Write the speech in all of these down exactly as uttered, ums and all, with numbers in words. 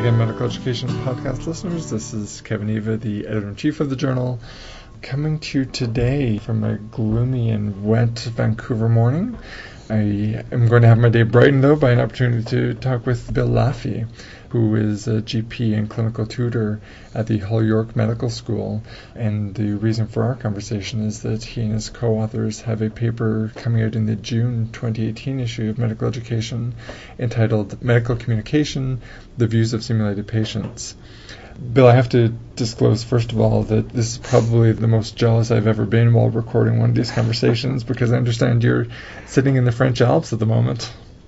again, Medical Education Podcast listeners. This is Kevin Eva, the editor-in-chief of the journal, coming to you today from a gloomy and wet Vancouver morning. I am going to have my day brightened, though, by an opportunity to talk with Bill Laffey, who is a G P and clinical tutor at the Hull York Medical School. And the reason for our conversation is that he and his co-authors have a paper coming out in the June twenty eighteen issue of Medical Education entitled Medical Communication, The Views of Simulated Patients. Bill, I have to disclose, first of all, that this is probably the most jealous I've ever been while recording one of these conversations, because I understand you're sitting in the French Alps at the moment.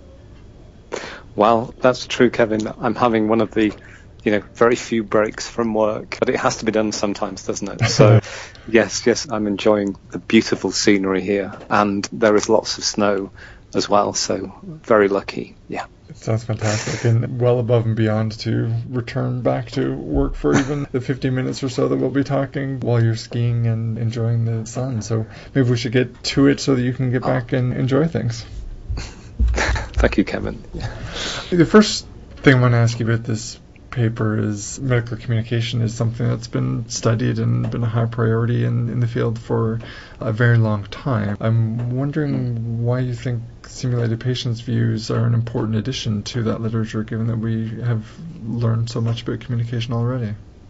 Well, that's true, Kevin. I'm having one of the, you know, very few breaks from work, but it has to be done sometimes, doesn't it? So, yes, yes, I'm enjoying the beautiful scenery here, and there is lots of snow as well, so very lucky, yeah. It sounds fantastic, and well above and beyond to return back to work for even the fifty minutes or so that we'll be talking while you're skiing and enjoying the sun. So maybe we should get to it so that you can get back and enjoy things. Thank you, Kevin. Yeah. The first thing I want to ask you about this paper is medical communication is something that's been studied and been a high priority in, in the field for a very long time. I'm wondering why you think simulated patients' views are an important addition to that literature, given that we have learned so much about communication already.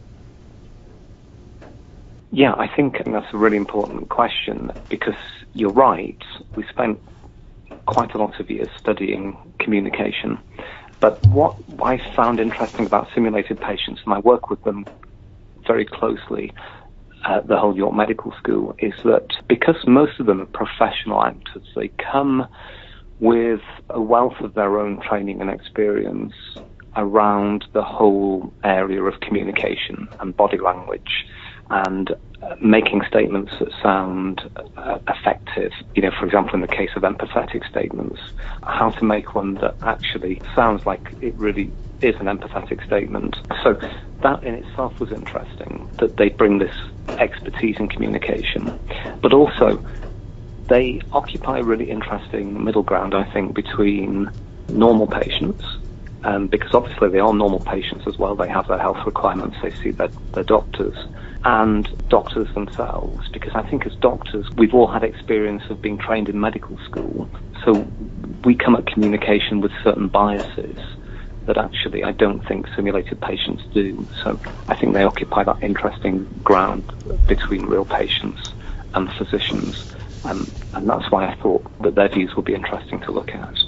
Yeah, I think that's a really important question, because you're right. We spent quite a lot of years studying communication. But what I found interesting about simulated patients, and I work with them very closely at the Hull York Medical School, is that because most of them are professional actors, they come with a wealth of their own training and experience around the whole area of communication and body language and uh, making statements that sound uh, effective. You know, for example, in the case of empathetic statements, how to make one that actually sounds like it really is an empathetic statement. So that in itself was interesting, that they bring this expertise in communication. But also, they occupy a really interesting middle ground, I think, between normal patients, um, because obviously they are normal patients as well. They have their health requirements. They see their, their doctors. And doctors themselves, because I think as doctors, we've all had experience of being trained in medical school. So we come at communication with certain biases that actually I don't think simulated patients do. So I think they occupy that interesting ground between real patients and physicians. Um, and that's why I thought that their views would be interesting to look at.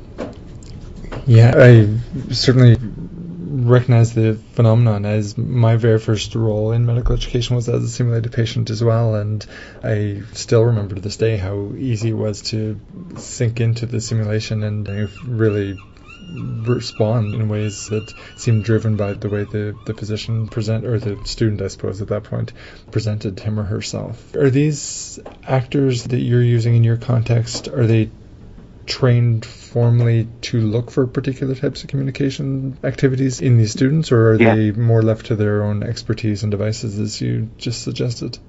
Yeah, I certainly recognize the phenomenon, as my very first role in medical education was as a simulated patient as well, and I still remember to this day how easy it was to sink into the simulation and really respond in ways that seemed driven by the way the, the physician present, or the student, I suppose, at that point, presented him or herself. Are these actors that you're using in your context, are they trained formally to look for particular types of communication activities in these students, or are yeah. they more left to their own expertise and devices, as you just suggested?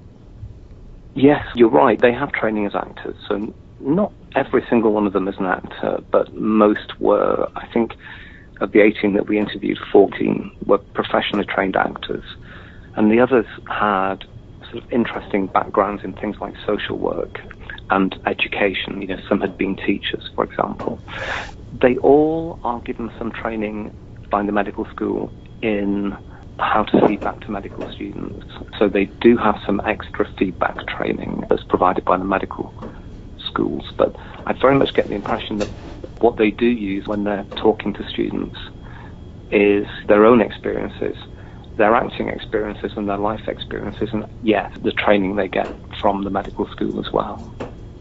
Yes, you're right. They have training as actors, so not every single one of them is an actor, but most were. I think of the eighteen that we interviewed, fourteen were professionally trained actors, and the others had sort of interesting backgrounds in things like social work and education. You know, some had been teachers, for example. They all are given some training by the medical school in how to feed back to medical students. So they do have some extra feedback training that's provided by the medical schools. But I very much get the impression that what they do use when they're talking to students is their own experiences, their acting experiences and their life experiences, and yes, the training they get from the medical school as well.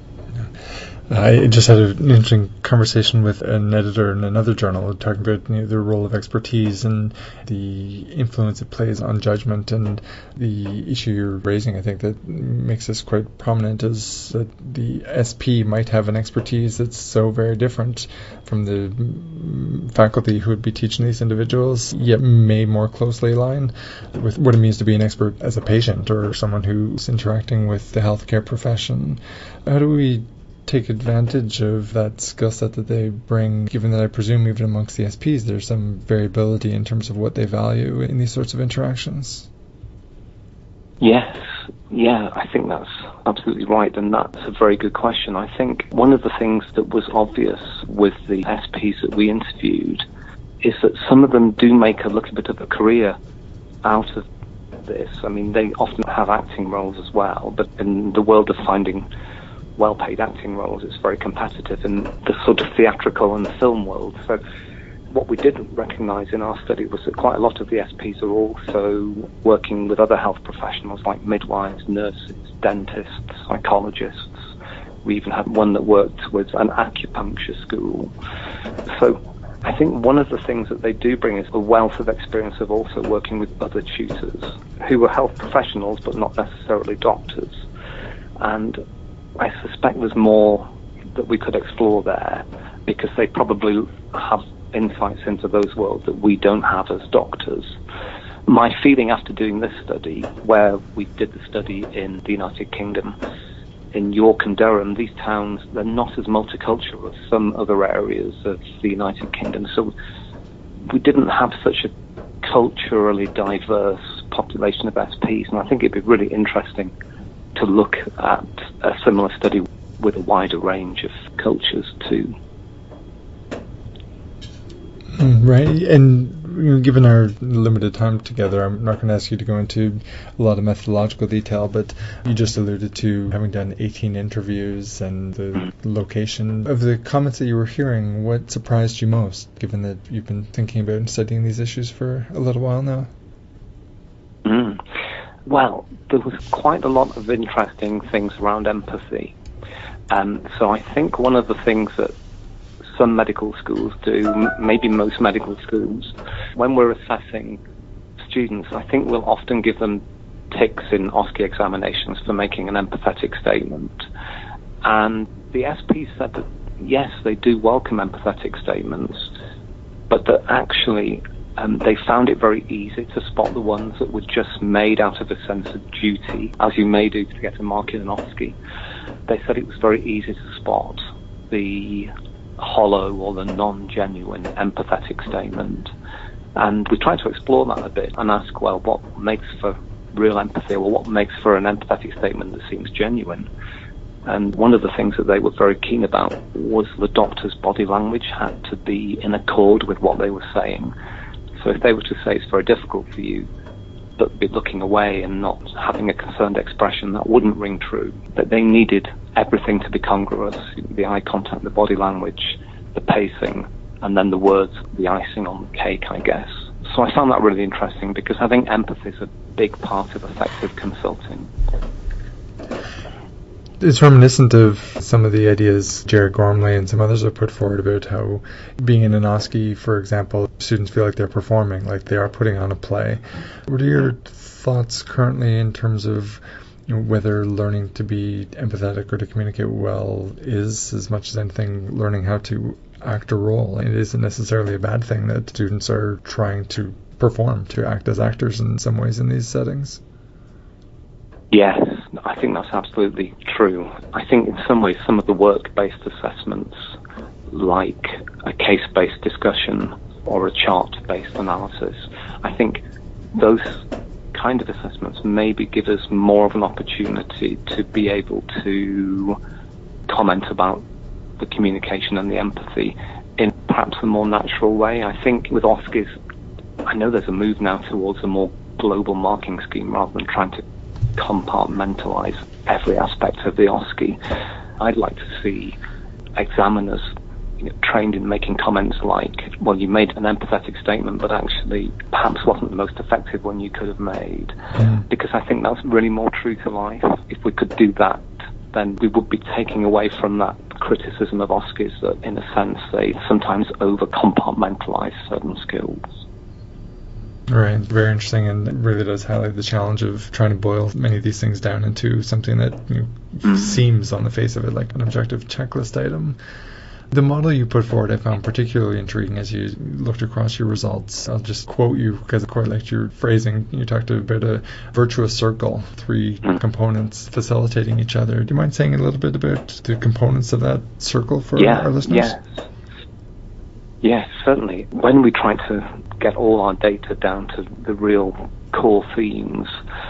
I just had an interesting conversation with an editor in another journal talking about, you know, the role of expertise and the influence it plays on judgment, and the issue you're raising, I think, that makes this quite prominent is that the S P might have an expertise that's so very different from the faculty who would be teaching these individuals, yet may more closely align with what it means to be an expert as a patient or someone who's interacting with the healthcare profession. How do we take advantage of that skill set that they bring, given that I presume even amongst the S Ps there's some variability in terms of what they value in these sorts of interactions? Yes, yeah, I think that's absolutely right, and that's a very good question. I think one of the things that was obvious with the S Ps that we interviewed is that some of them do make a little bit of a career out of this. I mean, they often have acting roles as well, but in the world of finding well-paid acting roles, it's very competitive in the sort of theatrical and film world. So what we didn't recognise in our study was that quite a lot of the S Ps are also working with other health professionals like midwives, nurses, dentists, psychologists. We even had one that worked with an acupuncture school. So I think one of the things that they do bring is a wealth of experience of also working with other tutors who are health professionals but not necessarily doctors. And I suspect there's more that we could explore there, because they probably have insights into those worlds that we don't have as doctors. My feeling after doing this study, where we did the study in the United Kingdom, in York and Durham, these towns, they're not as multicultural as some other areas of the United Kingdom. So we didn't have such a culturally diverse population of S Ps, and I think it'd be really interesting to look at a similar study with a wider range of cultures too. Right, and you know, given our limited time together, I'm not going to ask you to go into a lot of methodological detail, but you just alluded to having done eighteen interviews and the location of the comments that you were hearing. What surprised you most, given that you've been thinking about and studying these issues for a little while now? Mm. Well, there was quite a lot of interesting things around empathy. Um, so I think one of the things that some medical schools do, m- maybe most medical schools, when we're assessing students, I think we'll often give them ticks in OSCE examinations for making an empathetic statement. And the S P said that, yes, they do welcome empathetic statements, but that actually um, they found it very easy to spot the ones that were just made out of a sense of duty, as you may do to get a mark in an OSCE. They said it was very easy to spot the hollow or the non-genuine empathetic statement. And we tried to explore that a bit and ask, well, what makes for real empathy, or what makes for an empathetic statement that seems genuine? And one of the things that they were very keen about was the doctor's body language had to be in accord with what they were saying. So if they were to say it's very difficult for you, but be looking away and not having a concerned expression, that wouldn't ring true. That they needed everything to be congruous, the eye contact, the body language, the pacing, and then the words, the icing on the cake, I guess. So I found that really interesting, because I think empathy is a big part of effective consulting. It's reminiscent of some of the ideas Jared Gormley and some others have put forward about how being in an OSCE, for example, students feel like they're performing, like they are putting on a play. What are your thoughts currently in terms of, you know, whether learning to be empathetic or to communicate well is, as much as anything, learning how to act a role? It isn't necessarily a bad thing that students are trying to perform, to act as actors in some ways in these settings. Yes, I think that's absolutely true. I think in some ways some of the work-based assessments, like a case-based discussion or a chart-based analysis, I think those kind of assessments maybe give us more of an opportunity to be able to comment about the communication and the empathy in perhaps a more natural way. I think with OSCEs, I know there's a move now towards a more global marking scheme rather than trying to compartmentalize every aspect of the OSCE. I'd like to see examiners, you know, trained in making comments like, well, you made an empathetic statement, but actually perhaps wasn't the most effective one you could have made. Mm. Because I think that's really more true to life. If we could do that, then we would be taking away from that criticism of OSCEs that, in a sense, they sometimes over-compartmentalize certain skills. Right, very interesting, and it really does highlight the challenge of trying to boil many of these things down into something that, you know, mm. seems on the face of it like an objective checklist item. The model you put forward I found particularly intriguing as you looked across your results. I'll just quote you because I quite liked your phrasing. You talked about a virtuous circle, three mm. components facilitating each other. Do you mind saying a little bit about the components of that circle for yeah, our listeners? Yes. Yes, certainly. When we tried to get all our data down to the real core themes,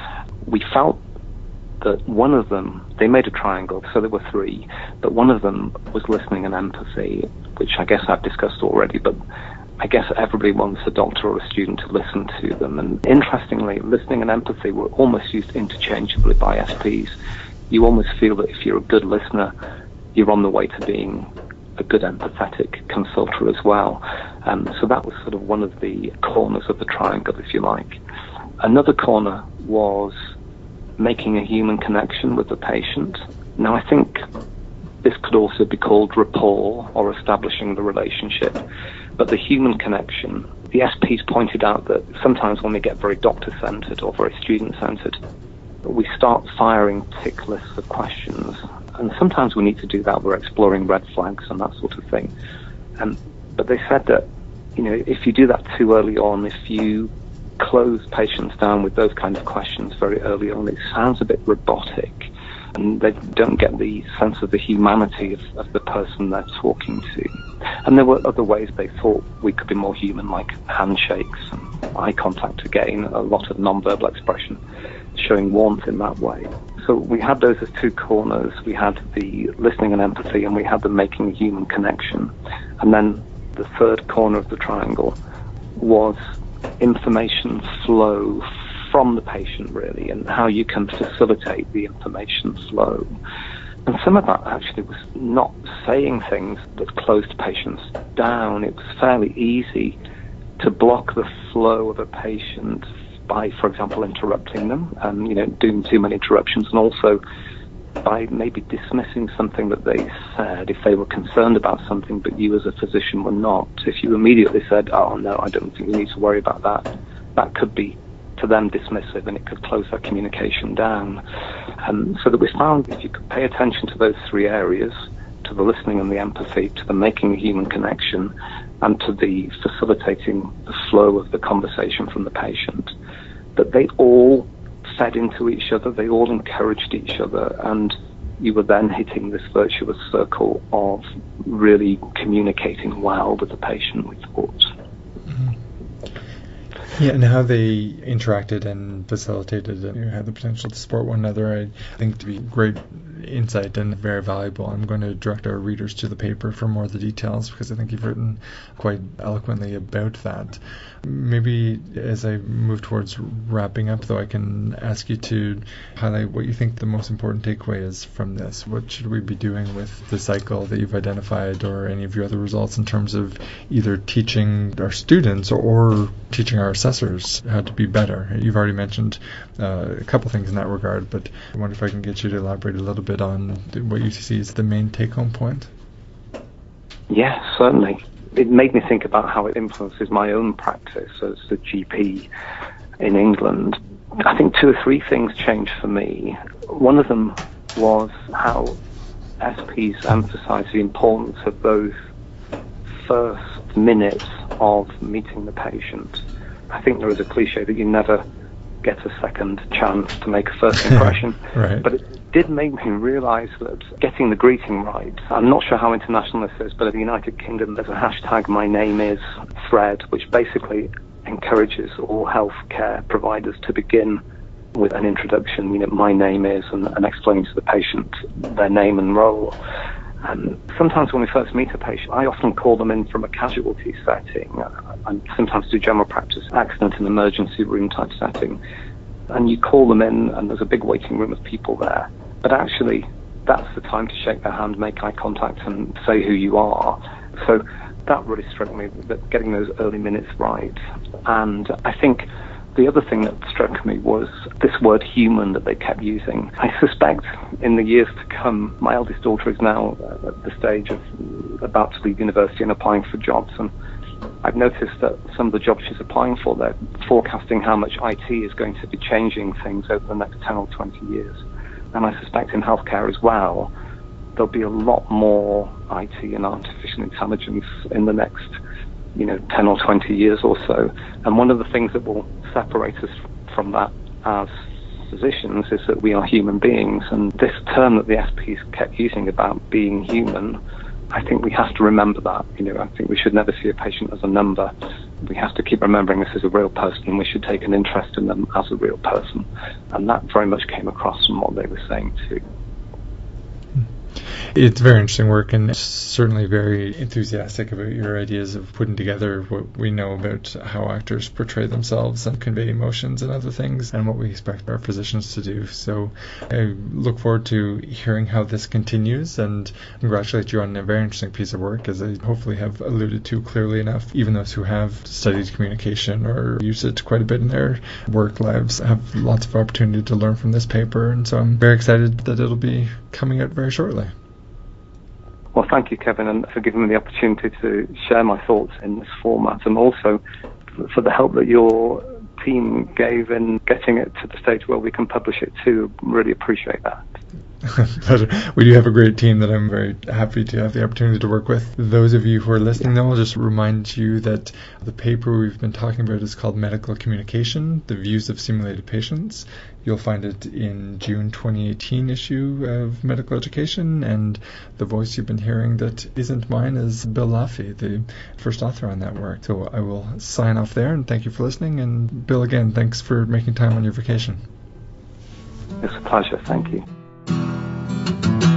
we felt that one of them, they made a triangle, so there were three, but one of them was listening and empathy, which I guess I've discussed already, but I guess everybody wants a doctor or a student to listen to them. And interestingly, listening and empathy were almost used interchangeably by S Ps. You almost feel that if you're a good listener, you're on the way to being a good empathetic consulter as well. Um, so that was sort of one of the corners of the triangle, if you like. Another corner was making a human connection with the patient. Now, I think this could also be called rapport or establishing the relationship. But the human connection, the S Ps pointed out that sometimes when we get very doctor-centered or very student-centered, we start firing tick lists of questions. And sometimes we need to do that. We're exploring red flags and that sort of thing. Um, but they said that, you know, if you do that too early on, if you close patients down with those kind of questions very early on, it sounds a bit robotic, and they don't get the sense of the humanity of, of the person they're talking to. And there were other ways they thought we could be more human, like handshakes and eye contact again, a lot of non-verbal expression, showing warmth in that way. So we had those as two corners. We had the listening and empathy, and we had the making a human connection. And then the third corner of the triangle was information flow from the patient, really, and how you can facilitate the information flow. And some of that actually was not saying things that closed patients down. It was fairly easy to block the flow of a patient by, for example, interrupting them, and, you know, doing too many interruptions, and also by maybe dismissing something that they said if they were concerned about something, but you as a physician were not. If you immediately said, oh, no, I don't think we need to worry about that, that could be, to them, dismissive, and it could close their communication down. Um, so that we found if you could pay attention to those three areas, to the listening and the empathy, to the making a human connection, and to the facilitating the flow of the conversation from the patient, that they all fed into each other, they all encouraged each other, and you were then hitting this virtuous circle of really communicating well with the patient, we thought. Mm-hmm. Yeah, and how they interacted and facilitated and had the potential to support one another, I think to be great insight and very valuable. I'm going to direct our readers to the paper for more of the details, because I think you've written quite eloquently about that. Maybe as I move towards wrapping up, though, I can ask you to highlight what you think the most important takeaway is from this. What should we be doing with the cycle that you've identified, or any of your other results, in terms of either teaching our students or teaching our assessors how to be better? You've already mentioned uh, a couple things in that regard, but I wonder if I can get you to elaborate a little bit on what you see as the main take-home point. Yes, certainly. It made me think about how it influences my own practice as a G P in England. I think two or three things changed for me. One of them was how S Ps emphasise the importance of those first minutes of meeting the patient. I think there is a cliche that you never get a second chance to make a first impression. Right. But it did make me realise that getting the greeting right, I'm not sure how international this is, but in the United Kingdom there's a hashtag My Name Is thread, which basically encourages all healthcare providers to begin with an introduction, you know, my name is, and, and explaining to the patient their name and role. And sometimes when we first meet a patient, I often call them in from a casualty setting. I sometimes do general practice, accident and emergency room type setting. And you call them in, and there's a big waiting room of people there. But actually, that's the time to shake their hand, make eye contact, and say who you are. So that really struck me, that getting those early minutes right. And I think the other thing that struck me was this word human that they kept using. I suspect in the years to come, my eldest daughter is now at the stage of about to leave university and applying for jobs, and I've noticed that some of the jobs she's applying for, they're forecasting how much I T is going to be changing things over the next ten or twenty years. And I suspect in healthcare as well, there'll be a lot more I T and artificial intelligence in the next, you know, ten or twenty years or so. And one of the things that will separate us from that as physicians is that we are human beings. And this term that the S Ps kept using about being human, I think we have to remember that. You know, I think we should never see a patient as a number. We have to keep remembering this is a real person, and we should take an interest in them as a real person. And that very much came across from what they were saying too. It's very interesting work, and certainly very enthusiastic about your ideas of putting together what we know about how actors portray themselves and convey emotions and other things, and what we expect our physicians to do. So I look forward to hearing how this continues, and congratulate you on a very interesting piece of work, as I hopefully have alluded to clearly enough. Even those who have studied communication or use it quite a bit in their work lives have lots of opportunity to learn from this paper, and so I'm very excited that it'll be coming out very shortly. Well, thank you, Kevin, and for giving me the opportunity to share my thoughts in this format, and also for the help that your team gave in getting it to the stage where we can publish it too. Really appreciate that. But we do have a great team that I'm very happy to have the opportunity to work with. Those of you who are listening, though, I'll just remind you that the paper we've been talking about is called Medical Communication, The Views of Simulated Patients. You'll find it in June twenty eighteen issue of Medical Education, and the voice you've been hearing that isn't mine is Bill Laffey, the first author on that work. So I will sign off there, and thank you for listening. And Bill, again, thanks for making time on your vacation. It's a pleasure. Thank you.